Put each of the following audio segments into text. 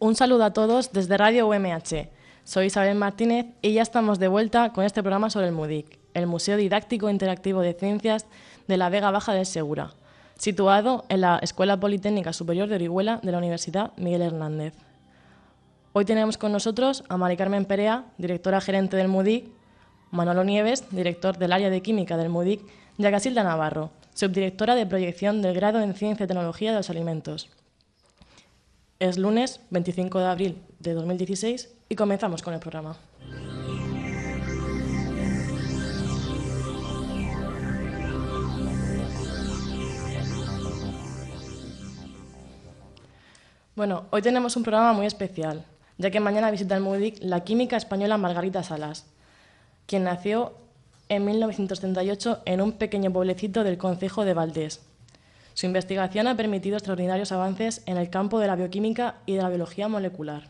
Un saludo a todos desde Radio UMH. Soy Isabel Martínez y ya estamos de vuelta con este programa sobre el MUDIC, el Museo Didáctico Interactivo de Ciencias de la Vega Baja del Segura, situado en la Escuela Politécnica Superior de Orihuela de la Universidad Miguel Hernández. Hoy tenemos con nosotros a Mari Carmen Perea, directora gerente del MUDIC, Manolo Nieves, director del área de Química del MUDIC, y a Casilda Navarro, subdirectora de proyección del grado en Ciencia y Tecnología de los Alimentos. Es lunes 25 de abril de 2016 y comenzamos con el programa. Bueno, hoy tenemos un programa muy especial, ya que mañana visita el MUDIC la química española Margarita Salas, quien nació en 1938 en un pequeño pueblecito del concejo de Valdés. Su investigación ha permitido extraordinarios avances en el campo de la bioquímica y de la biología molecular.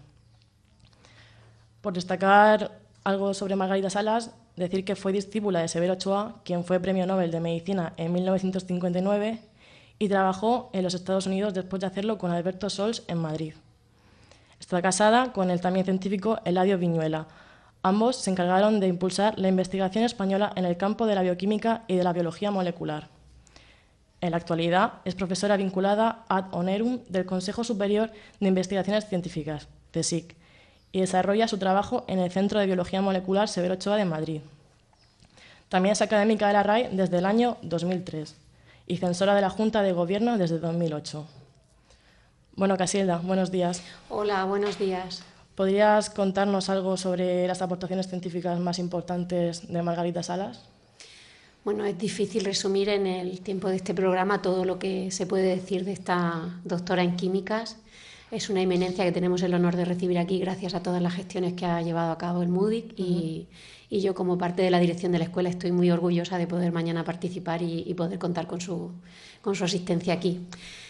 Por destacar algo sobre Margarita Salas, decir que fue discípula de Severo Ochoa, quien fue Premio Nobel de Medicina en 1959 y trabajó en los Estados Unidos después de hacerlo con Alberto Sols en Madrid. Está casada con el también científico Eladio Viñuela. Ambos se encargaron de impulsar la investigación española en el campo de la bioquímica y de la biología molecular. En la actualidad es profesora vinculada ad honorem del Consejo Superior de Investigaciones Científicas, CSIC, y desarrolla su trabajo en el Centro de Biología Molecular Severo Ochoa de Madrid. También es académica de la RAE desde el año 2003 y censora de la Junta de Gobierno desde 2008. Bueno, Casilda, buenos días. Hola, buenos días. ¿Podrías contarnos algo sobre las aportaciones científicas más importantes de Margarita Salas? Bueno, es difícil resumir en el tiempo de este programa todo lo que se puede decir de esta doctora en químicas. Es una eminencia que tenemos el honor de recibir aquí gracias a todas las gestiones que ha llevado a cabo el MUDIC y yo, como parte de la dirección de la escuela, estoy muy orgullosa de poder mañana participar y poder contar con su asistencia aquí.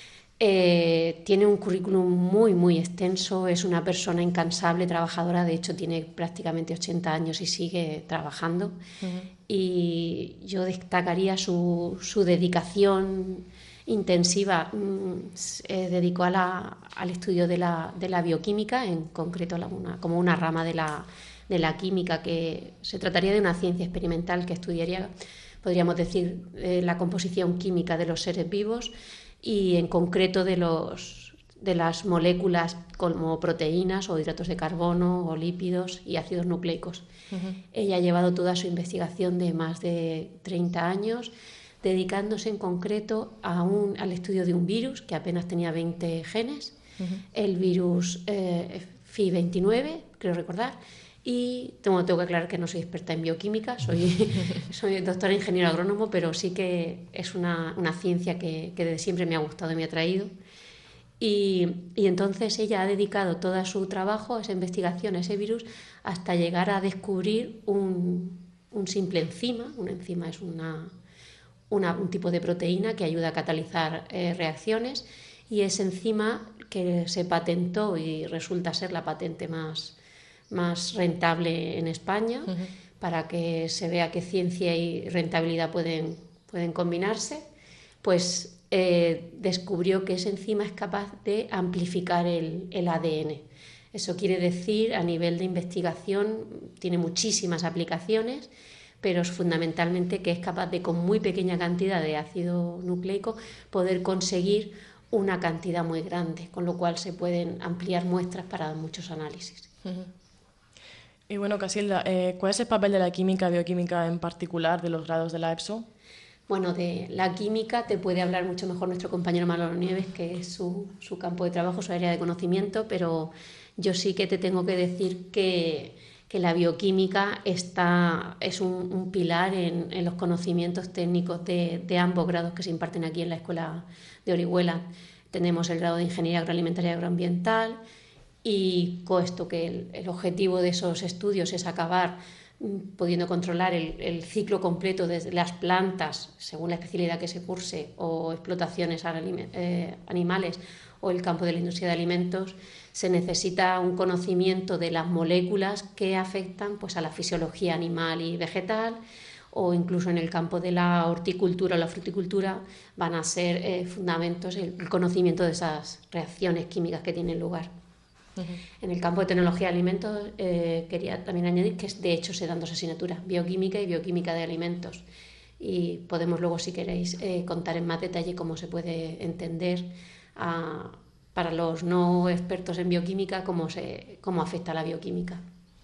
Tiene un currículum muy extenso, es una persona incansable, trabajadora, de hecho tiene prácticamente 80 años y sigue trabajando. Y yo destacaría su dedicación intensiva. Dedicó al estudio de la bioquímica, en concreto como una rama de la química, que se trataría de una ciencia experimental que estudiaría, podríamos decir, la composición química de los seres vivos y en concreto de las moléculas como proteínas o hidratos de carbono o lípidos y ácidos nucleicos. Ella ha llevado toda su investigación de más de 30 años dedicándose en concreto al estudio de un virus que apenas tenía 20 genes, el virus FI29, creo recordar. Y tengo que aclarar que no soy experta en bioquímica, soy doctora ingeniero agrónomo, pero sí que es una ciencia que desde siempre me ha gustado y me ha atraído. Y entonces ella ha dedicado todo su trabajo a esa investigación, a ese virus, hasta llegar a descubrir un simple enzima. Una enzima es un tipo de proteína que ayuda a catalizar reacciones, y esa enzima que se patentó y resulta ser la patente más rentable en España, para que se vea que ciencia y rentabilidad pueden combinarse, pues descubrió que esa enzima es capaz de amplificar el ADN. Eso quiere decir, a nivel de investigación, tiene muchísimas aplicaciones, pero es fundamentalmente que es capaz de, con muy pequeña cantidad de ácido nucleico, poder conseguir una cantidad muy grande, con lo cual se pueden ampliar muestras para muchos análisis. Y bueno, Casilda, ¿cuál es el papel de la química y bioquímica en particular de los grados de la EPSO? Bueno, de la química te puede hablar mucho mejor nuestro compañero Manolo Nieves, que es su campo de trabajo, su área de conocimiento, pero yo sí que te tengo que decir que la bioquímica es un pilar en los conocimientos técnicos de ambos grados que se imparten aquí en la Escuela de Orihuela. Tenemos el grado de Ingeniería Agroalimentaria y Agroambiental, y puesto que el objetivo de esos estudios es acabar pudiendo controlar el ciclo completo desde las plantas, según la especialidad que se curse, o explotaciones animales, o el campo de la industria de alimentos, se necesita un conocimiento de las moléculas que afectan pues, a la fisiología animal y vegetal, o incluso en el campo de la horticultura o la fruticultura van a ser fundamentos el conocimiento de esas reacciones químicas que tienen lugar. En el campo de tecnología de alimentos quería también añadir que de hecho se dan dos asignaturas, bioquímica y bioquímica de alimentos. Y podemos luego, si queréis, contar en más detalle cómo se puede entender para los no expertos en bioquímica cómo afecta la bioquímica.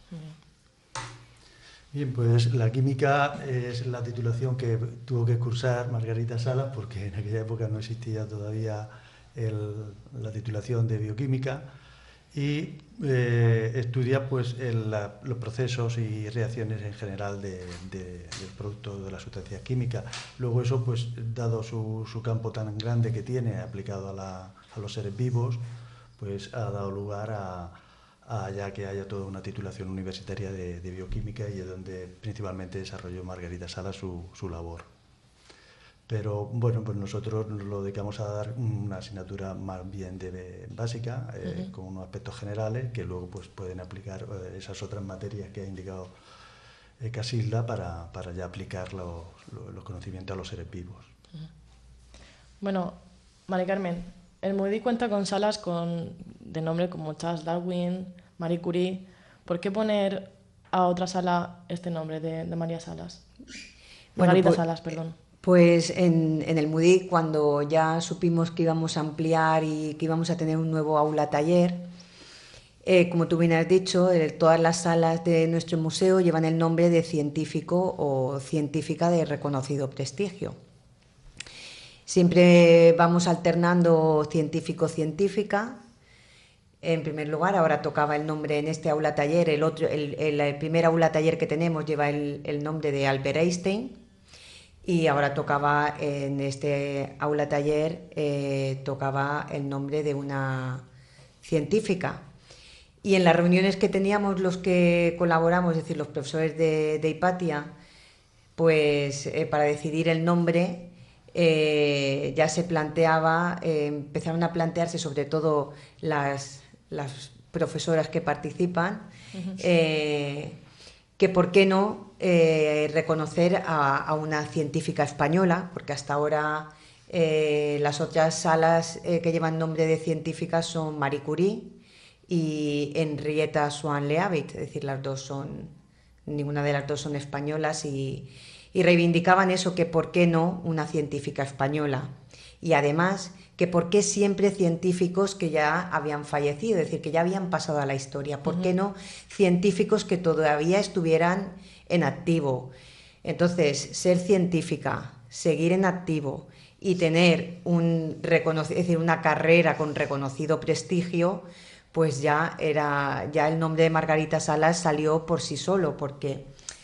Bien, pues la química es la titulación que tuvo que cursar Margarita Salas, porque en aquella época no existía todavía la titulación de bioquímica, y estudia pues los procesos y reacciones en general del producto de las sustancias químicas. Luego eso, pues dado su campo tan grande que tiene aplicado a los seres vivos, pues ha dado lugar a ya que haya toda una titulación universitaria de bioquímica, y es donde principalmente desarrolló Margarita Salas su labor. Pero bueno, pues nosotros nos lo dedicamos a dar una asignatura más bien básica, con unos aspectos generales que luego pues pueden aplicar esas otras materias que ha indicado Casilda para ya aplicar los conocimientos a los seres vivos. Bueno, Mari Carmen, el MUDI cuenta con salas de nombre como Charles Darwin, Marie Curie. ¿Por qué poner a otra sala este nombre de María Salas? Margarita Salas, perdón. Pues en el MUDI, cuando ya supimos que íbamos a ampliar y que íbamos a tener un nuevo aula taller, como tú bien has dicho, todas las salas de nuestro museo llevan el nombre de científico o científica de reconocido prestigio. Siempre vamos alternando científico-científica. En primer lugar, ahora tocaba el nombre en este aula taller, el primer aula taller que tenemos lleva el nombre de Albert Einstein, y ahora tocaba en este aula taller tocaba el nombre de una científica. Y en las reuniones que teníamos los que colaboramos, es decir, los profesores de Hipatia, pues para decidir el nombre ya se planteaba, empezaron a plantearse sobre todo las profesoras que participan, que por qué no reconocer a una científica española, porque hasta ahora las otras salas que llevan nombre de científicas son Marie Curie y Henrietta Swan Leavitt, es decir, ninguna de las dos son españolas, y reivindicaban eso, que por qué no una científica española, y además que por qué siempre científicos que ya habían fallecido, es decir, que ya habían pasado a la historia, por qué no científicos que todavía estuvieran en activo. Entonces, ser científica, seguir en activo y tener una carrera con reconocido prestigio, pues ya el nombre de Margarita Salas salió por sí solo, porque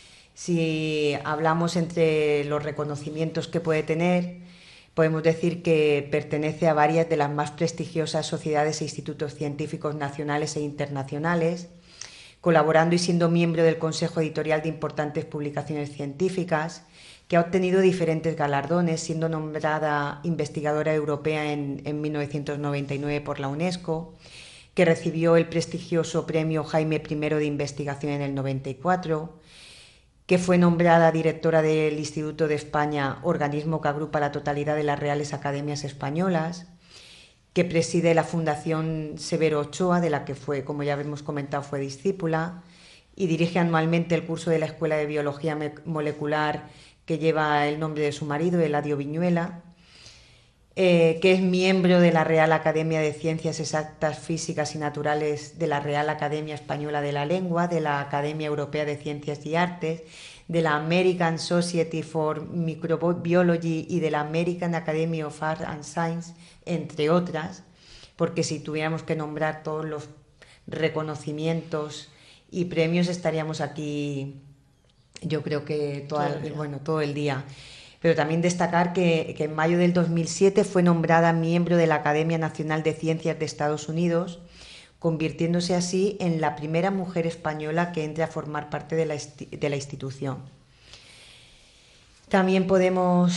si hablamos entre los reconocimientos que puede tener, podemos decir que pertenece a varias de las más prestigiosas sociedades e institutos científicos nacionales e internacionales, colaborando y siendo miembro del Consejo Editorial de importantes publicaciones científicas, que ha obtenido diferentes galardones, siendo nombrada investigadora europea en 1999 por la UNESCO, que recibió el prestigioso premio Jaime I de Investigación en el 94, que fue nombrada directora del Instituto de España, organismo que agrupa la totalidad de las Reales Academias Españolas, que preside la Fundación Severo Ochoa, de la que fue, como ya hemos comentado, fue discípula, y dirige anualmente el curso de la Escuela de Biología Molecular que lleva el nombre de su marido, Eladio Viñuela, que es miembro de la Real Academia de Ciencias Exactas, Físicas y Naturales, de la Real Academia Española de la Lengua, de la Academia Europea de Ciencias y Artes, de la American Society for Microbiology y de la American Academy of Arts and Science, entre otras, porque si tuviéramos que nombrar todos los reconocimientos y premios estaríamos aquí, yo creo que todo el día. Pero también destacar que en mayo del 2007 fue nombrada miembro de la Academia Nacional de Ciencias de Estados Unidos, convirtiéndose así en la primera mujer española que entre a formar parte de la institución. También podemos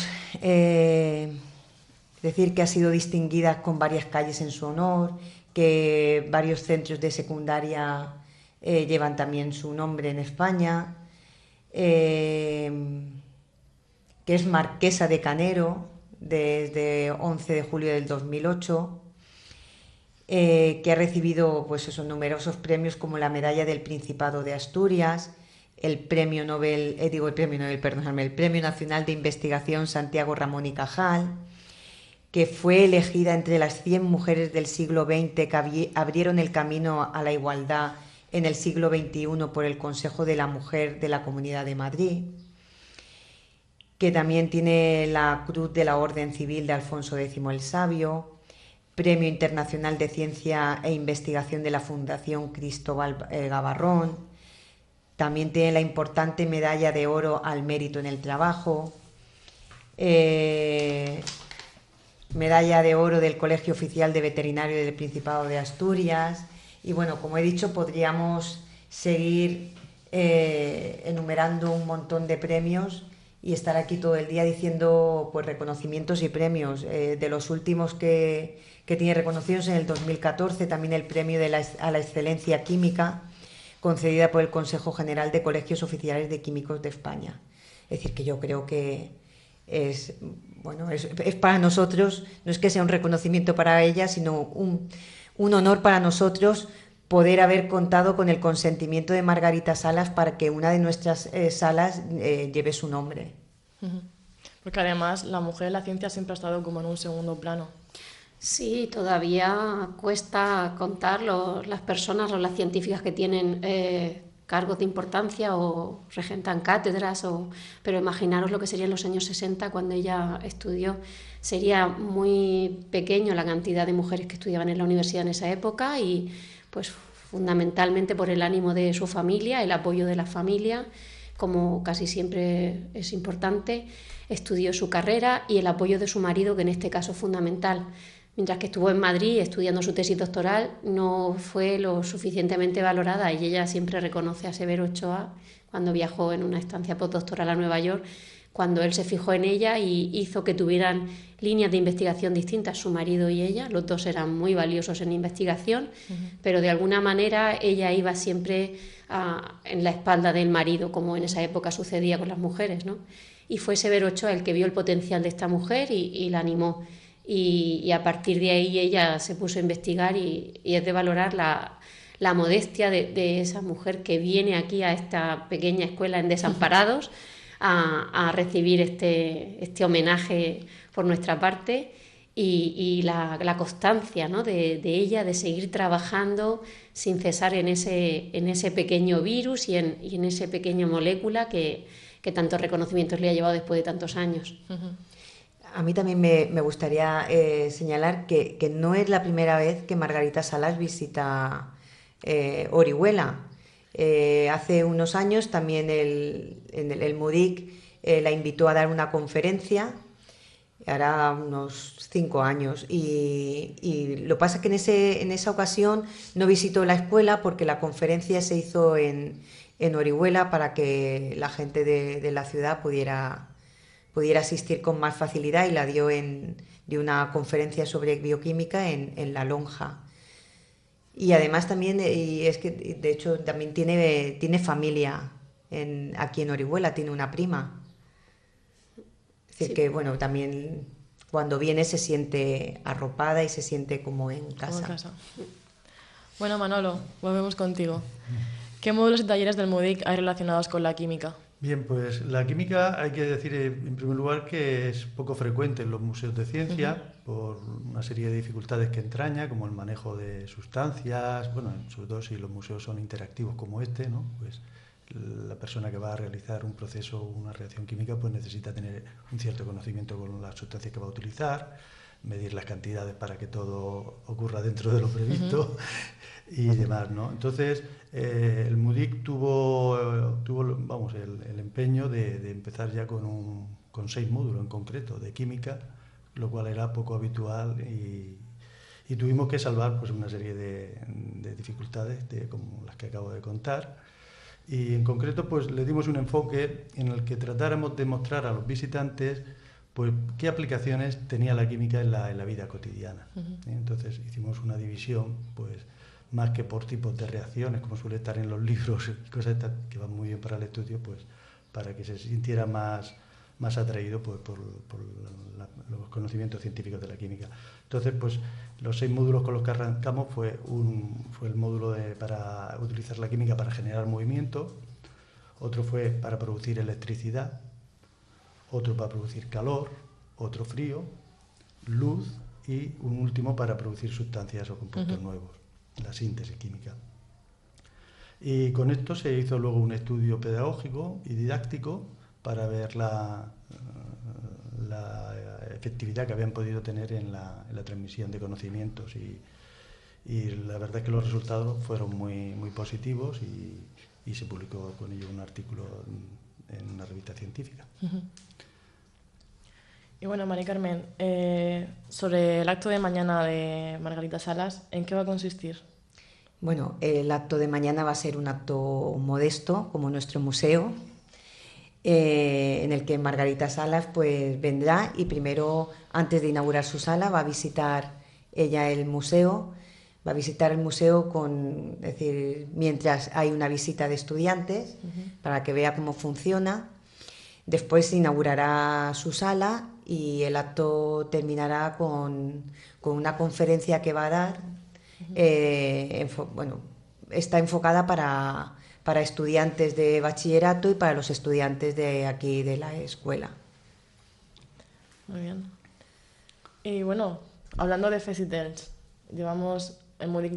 decir que ha sido distinguida con varias calles en su honor, que varios centros de secundaria llevan también su nombre en España, que es marquesa de Canero desde 11 de julio del 2008, que ha recibido pues esos numerosos premios como la Medalla del Principado de Asturias, el Premio Nobel, el Premio Nacional de Investigación Santiago Ramón y Cajal, que fue elegida entre las 100 mujeres del siglo XX que abrieron el camino a la igualdad en el siglo XXI por el Consejo de la Mujer de la Comunidad de Madrid, que también tiene la Cruz de la Orden Civil de Alfonso X el Sabio, Premio Internacional de Ciencia e Investigación de la Fundación Cristóbal Gavarrón, también tiene la importante Medalla de Oro al Mérito en el Trabajo, Medalla de Oro del Colegio Oficial de Veterinario del Principado de Asturias. Y bueno, como he dicho, podríamos seguir enumerando un montón de premios y estar aquí todo el día diciendo pues reconocimientos y premios. De los últimos que tiene reconocidos, en el 2014 también el premio a la excelencia química, concedida por el Consejo General de Colegios Oficiales de Químicos de España. Es decir, que yo creo que es para nosotros, no es que sea un reconocimiento para ella, sino un honor para nosotros poder haber contado con el consentimiento de Margarita Salas para que una de nuestras salas lleve su nombre. Porque además la mujer en la ciencia siempre ha estado como en un segundo plano. Sí, todavía cuesta contar las personas o las científicas que tienen cargos de importancia o regentan cátedras, pero imaginaros lo que sería en los años 60 cuando ella estudió. Sería muy pequeño la cantidad de mujeres que estudiaban en la universidad en esa época y pues fundamentalmente por el ánimo de su familia, el apoyo de la familia, como casi siempre es importante, estudió su carrera y el apoyo de su marido, que en este caso es fundamental. Mientras que estuvo en Madrid estudiando su tesis doctoral, no fue lo suficientemente valorada y ella siempre reconoce a Severo Ochoa cuando viajó en una estancia postdoctoral a Nueva York, cuando él se fijó en ella y hizo que tuvieran líneas de investigación distintas, su marido y ella. Los dos eran muy valiosos en investigación, pero de alguna manera ella iba siempre en la espalda del marido, como en esa época sucedía con las mujeres, ¿no? Y fue Severo Ochoa el que vio el potencial de esta mujer y la animó. Y a partir de ahí ella se puso a investigar y es de valorar la modestia de esa mujer que viene aquí a esta pequeña escuela en Desamparados a recibir este homenaje por nuestra parte y la constancia, ¿no?, de ella de seguir trabajando sin cesar en ese pequeño virus y en esa pequeña molécula que tantos reconocimientos le ha llevado después de tantos años. A mí también me gustaría señalar que no es la primera vez que Margarita Salas visita Orihuela. Hace unos años también el MUDIC la invitó a dar una conferencia, hará unos 5 años, y lo que pasa es que en esa ocasión no visitó la escuela porque la conferencia se hizo en Orihuela para que la gente de la ciudad pudiera asistir con más facilidad, y la dio de una conferencia sobre bioquímica en La Lonja. Y además también, y es que de hecho también tiene familia aquí en Orihuela, tiene una prima. Es decir, sí, que bueno, también cuando viene se siente arropada y se siente como en casa. Como en casa. Bueno, Manolo, volvemos contigo. ¿Qué módulos y talleres del MUDIC hay relacionados con la química? Bien, pues la química hay que decir en primer lugar que es poco frecuente en los museos de ciencia por una serie de dificultades que entraña, como el manejo de sustancias, bueno, sobre todo si los museos son interactivos como este, ¿no? Pues la persona que va a realizar un proceso o una reacción química pues necesita tener un cierto conocimiento con las sustancias que va a utilizar, medir las cantidades para que todo ocurra dentro de lo previsto y demás, ¿no? Entonces, el MUDIC tuvo el empeño de empezar ya con 6 módulos en concreto de química, lo cual era poco habitual y tuvimos que salvar pues una serie de dificultades como las que acabo de contar. Y en concreto pues le dimos un enfoque en el que tratáramos de mostrar a los visitantes pues qué aplicaciones tenía la química en la vida cotidiana. Entonces hicimos una división pues más que por tipos de reacciones, como suele estar en los libros y cosas estas que van muy bien para el estudio, pues para que se sintiera más más atraído pues, por los conocimientos científicos de la química. Entonces, pues los 6 módulos con los que arrancamos fue el módulo para utilizar la química para generar movimiento, otro fue para producir electricidad, otro para producir calor, otro frío, luz y un último para producir sustancias o compuestos nuevos, la síntesis química. Y con esto se hizo luego un estudio pedagógico y didáctico para ver la efectividad que habían podido tener en la transmisión de conocimientos y la verdad es que los resultados fueron muy positivos y se publicó con ello un artículo en una revista científica. Y bueno, Mari Carmen, sobre el acto de mañana de Margarita Salas, ¿en qué va a consistir? Bueno, el acto de mañana va a ser un acto modesto, como nuestro museo, en el que Margarita Salas pues vendrá y primero, antes de inaugurar su sala, va a visitar ella el museo. Va a visitar el museo es decir, mientras hay una visita de estudiantes, para que vea cómo funciona. Después inaugurará su sala y el acto terminará con una conferencia que va a dar. Está enfocada para estudiantes de bachillerato y para los estudiantes de aquí de la escuela. Muy bien. Y bueno, hablando de Fecitels, el MUDIC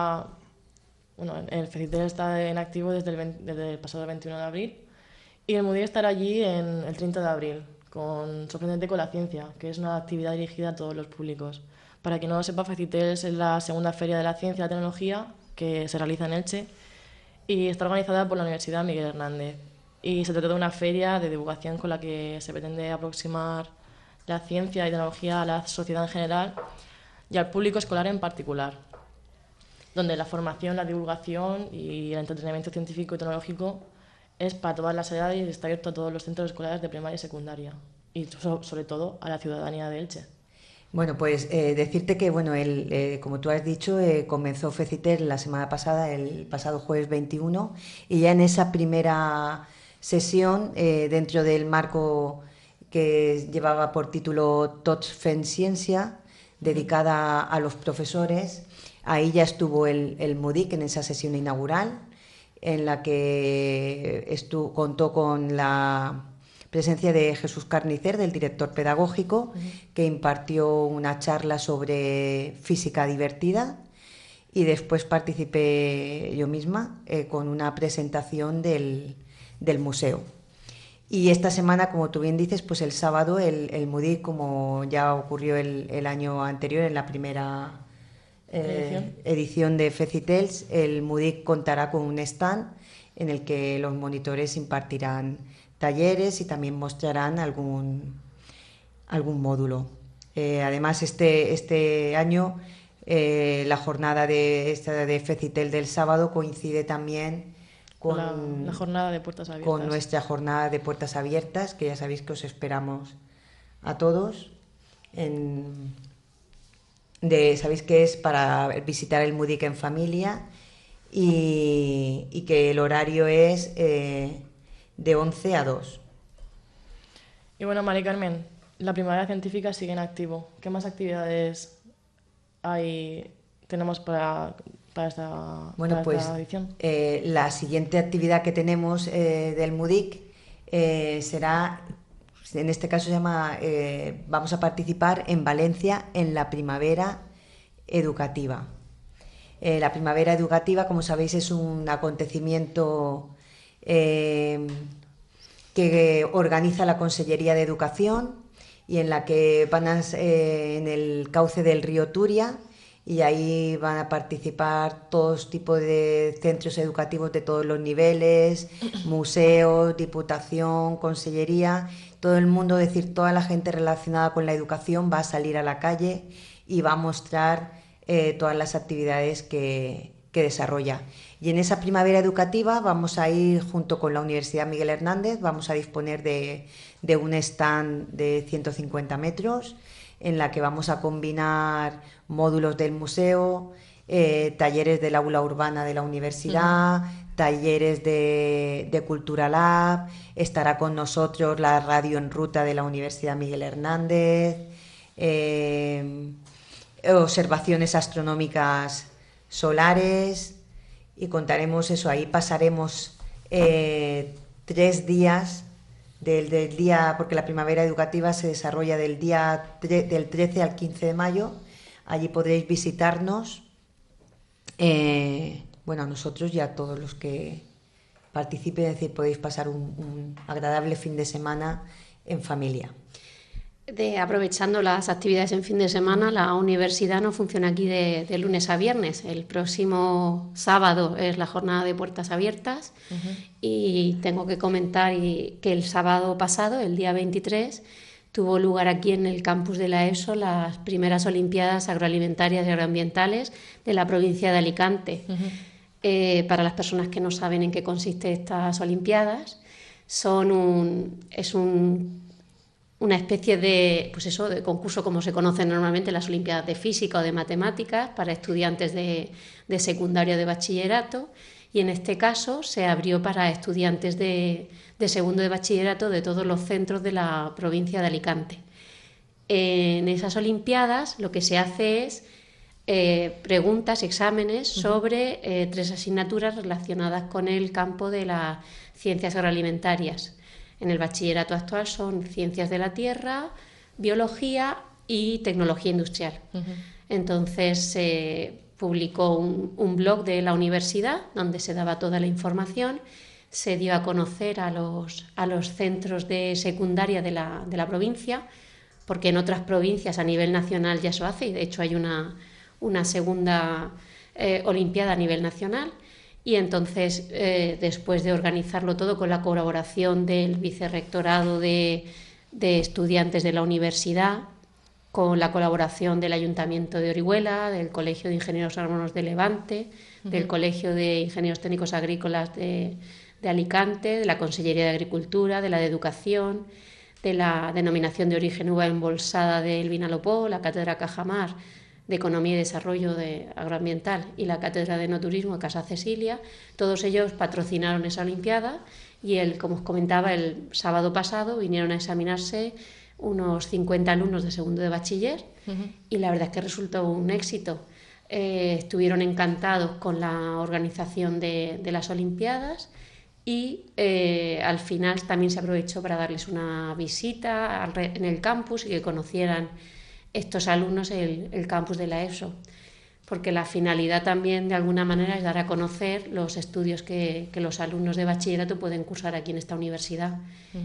el Fecitel está en activo desde el pasado 21 de abril y el MUDIC estará allí el 30 de abril con Sorprendente con la Ciencia, que es una actividad dirigida a todos los públicos. Para quien no lo sepa, Fecitels es la segunda feria de la ciencia y la tecnología que se realiza en Elche y está organizada por la Universidad Miguel Hernández. Y se trata de una feria de divulgación con la que se pretende aproximar la ciencia y tecnología a la sociedad en general y al público escolar en particular, donde la formación, la divulgación y el entretenimiento científico y tecnológico es para todas las edades y está abierto a todos los centros escolares de primaria y secundaria y sobre todo a la ciudadanía de Elche. Bueno, pues decirte que, como tú has dicho, comenzó Fecitel la semana pasada, el pasado jueves 21, y ya en esa primera sesión, dentro del marco que llevaba por título Tots fent ciència, dedicada a los profesores, ahí ya estuvo el MUDIC en esa sesión inaugural, en la que contó con la presencia de Jesús Carnicer, del director pedagógico, que impartió una charla sobre física divertida, y después participé yo misma con una presentación del museo. Y esta semana, como tú bien dices, pues el sábado el MUDIC, como ya ocurrió el año anterior en la primera edición de Fecitels, el MUDIC contará con un stand en el que los monitores impartirán talleres y también mostrarán algún módulo. Además, este año la jornada de Fecitel del sábado coincide también con la jornada de puertas abiertas. Con nuestra jornada de puertas abiertas, que ya sabéis que os esperamos a todos. Sabéis que es para visitar el MUDIC en familia y que el horario es de 11 a 2. Y bueno, Mari Carmen, la Primavera Científica sigue en activo. ¿Qué más actividades tenemos para esta edición? La siguiente actividad que tenemos del MUDIC será, en este caso se llama, vamos a participar en Valencia en la Primavera Educativa. La Primavera Educativa, como sabéis, es un acontecimiento que organiza la Consellería de Educación y en la que van en el cauce del río Turia, y ahí van a participar todos tipos de centros educativos de todos los niveles, museos, diputación, consellería, todo el mundo, es decir, toda la gente relacionada con la educación va a salir a la calle y va a mostrar todas las actividades que desarrolla. Y en esa primavera educativa vamos a ir junto con la Universidad Miguel Hernández, vamos a disponer de un stand de 150 metros en la que vamos a combinar módulos del museo, talleres del aula urbana de la universidad, talleres de Cultura Lab, estará con nosotros la radio en ruta de la Universidad Miguel Hernández, observaciones astronómicas solares, y contaremos eso. Ahí pasaremos 3 días del día, porque la primavera educativa se desarrolla del 13 al 15 de mayo. Allí podréis visitarnos, a nosotros y a todos los que participen, es decir, podéis pasar un agradable fin de semana en familia. Aprovechando las actividades en fin de semana, la universidad no funciona aquí de lunes a viernes. El próximo sábado es la jornada de puertas abiertas y tengo que comentar que el sábado pasado, el día 23, tuvo lugar aquí en el campus de la ESO las primeras Olimpiadas Agroalimentarias y Agroambientales de la provincia de Alicante. Para las personas que no saben en qué consisten estas Olimpiadas, es una especie de concurso como se conocen normalmente las Olimpiadas de Física o de Matemáticas para estudiantes de secundario o de bachillerato, y en este caso se abrió para estudiantes de segundo de bachillerato de todos los centros de la provincia de Alicante. En esas Olimpiadas lo que se hace es preguntas, exámenes sobre 3 asignaturas relacionadas con el campo de las ciencias agroalimentarias. En el bachillerato actual son Ciencias de la Tierra, Biología y Tecnología Industrial. Entonces se publicó un blog de la universidad donde se daba toda la información, se dio a conocer a los centros de secundaria de la provincia, porque en otras provincias a nivel nacional ya se hace, y de hecho hay una segunda Olimpiada a nivel nacional. Y entonces, después de organizarlo todo con la colaboración del Vicerrectorado de Estudiantes de la Universidad, con la colaboración del Ayuntamiento de Orihuela, del Colegio de Ingenieros Agrónomos de Levante, del Colegio de Ingenieros Técnicos Agrícolas de Alicante, de la Consellería de Agricultura, de la de Educación, de la Denominación de Origen Uva Embolsada del Vinalopó, la Cátedra Cajamar de Economía y Desarrollo Agroambiental y la Cátedra de Enoturismo de Casa Cecilia, todos ellos patrocinaron esa Olimpiada, y como os comentaba, el sábado pasado vinieron a examinarse unos 50 alumnos de segundo de bachiller y la verdad es que resultó un éxito. Estuvieron encantados con la organización de las Olimpiadas y al final también se aprovechó para darles una visita en el campus y que conocieran estos alumnos el campus de la ESO, porque la finalidad también de alguna manera es dar a conocer los estudios que los alumnos de bachillerato pueden cursar aquí en esta universidad.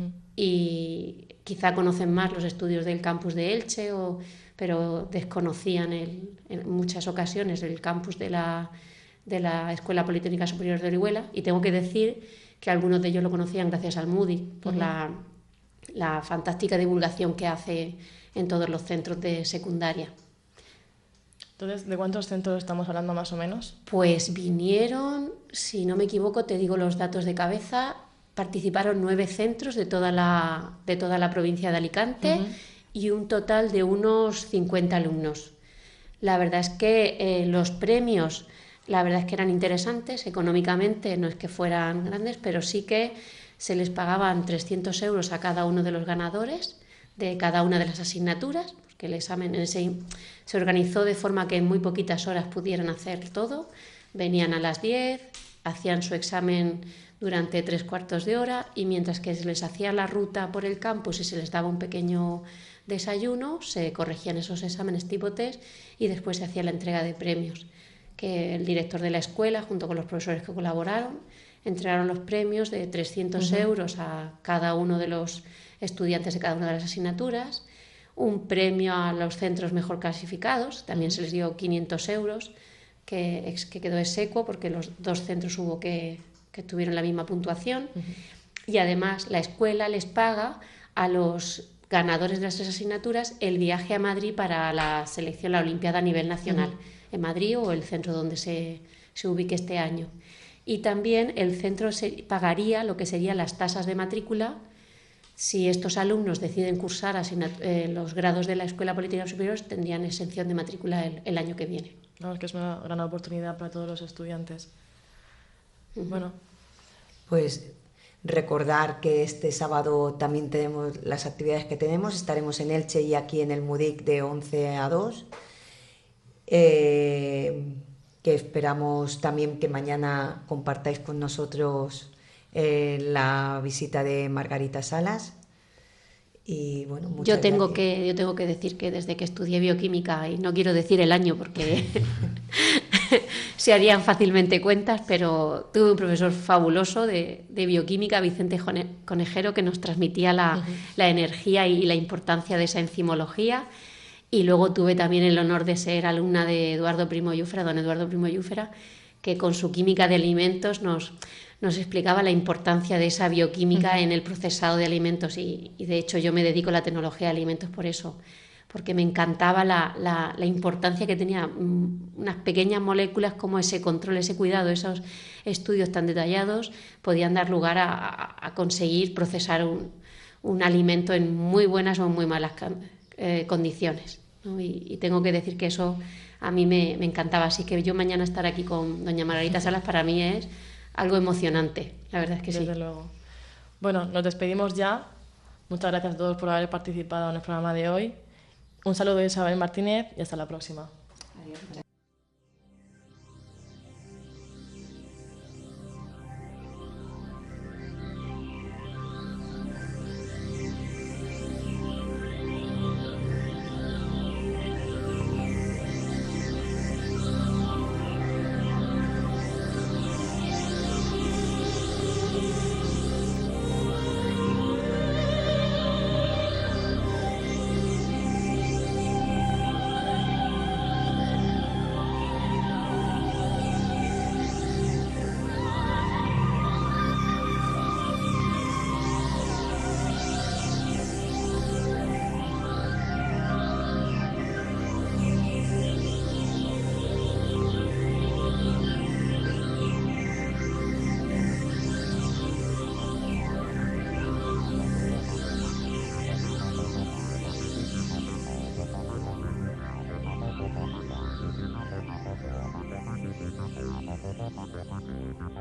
Y quizá conocen más los estudios del campus de Elche, pero desconocían en muchas ocasiones el campus de la Escuela Politécnica Superior de Orihuela, y tengo que decir que algunos de ellos lo conocían gracias al MUDI, por la fantástica divulgación que hace en todos los centros de secundaria. Entonces, ¿de cuántos centros estamos hablando más o menos? Pues vinieron, si no me equivoco, te digo los datos de cabeza, participaron 9 centros de toda la provincia de Alicante y un total de unos 50 alumnos. La verdad es que los premios, la verdad es que eran interesantes, económicamente no es que fueran grandes, pero sí que se les pagaban 300 euros a cada uno de los ganadores de cada una de las asignaturas, porque el examen se organizó de forma que en muy poquitas horas pudieran hacer todo. Venían a las 10, hacían su examen durante 3/4 de hora, y mientras que se les hacía la ruta por el campus y se les daba un pequeño desayuno, se corregían esos exámenes tipo test y después se hacía la entrega de premios, que el director de la escuela, junto con los profesores que colaboraron, entregaron los premios de 300 euros a cada uno de los estudiantes de cada una de las asignaturas, un premio a los centros mejor clasificados, también se les dio 500 euros, que quedó execuo porque los 2 centros hubo que tuvieron la misma puntuación, y además la escuela les paga a los ganadores de las 3 asignaturas el viaje a Madrid para la selección, la Olimpiada a nivel nacional, en Madrid o el centro donde se ubique este año. Y también el centro pagaría lo que serían las tasas de matrícula si estos alumnos deciden cursar los grados de la Escuela Politécnica Superior, tendrían exención de matrícula el año que viene. Vamos, que es una gran oportunidad para todos los estudiantes. Bueno, pues recordar que este sábado también tenemos las actividades que tenemos. Estaremos en Elche y aquí en el MUDIC de 11 a 2. Que esperamos también que mañana compartáis con nosotros la visita de Margarita Salas. Y bueno, yo tengo que decir que desde que estudié bioquímica, y no quiero decir el año porque se harían fácilmente cuentas, pero tuve un profesor fabuloso de bioquímica, Vicente Conejero, que nos transmitía la energía y la importancia de esa enzimología. Y luego tuve también el honor de ser alumna de Eduardo Primo Llúfera, don Eduardo Primo Llúfera, que con su química de alimentos nos explicaba la importancia de esa bioquímica en el procesado de alimentos y de hecho yo me dedico a la tecnología de alimentos por eso, porque me encantaba la importancia que tenía unas pequeñas moléculas, como ese control, ese cuidado, esos estudios tan detallados podían dar lugar a conseguir procesar un alimento en muy buenas o muy malas condiciones, ¿no? Y tengo que decir que eso a mí me encantaba, así que yo mañana estar aquí con doña Margarita Salas para mí es algo emocionante, la verdad es que sí. Desde luego. Bueno, nos despedimos ya. Muchas gracias a todos por haber participado en el programa de hoy. Un saludo de Isabel Martínez y hasta la próxima. Adiós.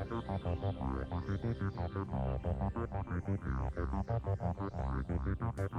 Thank you.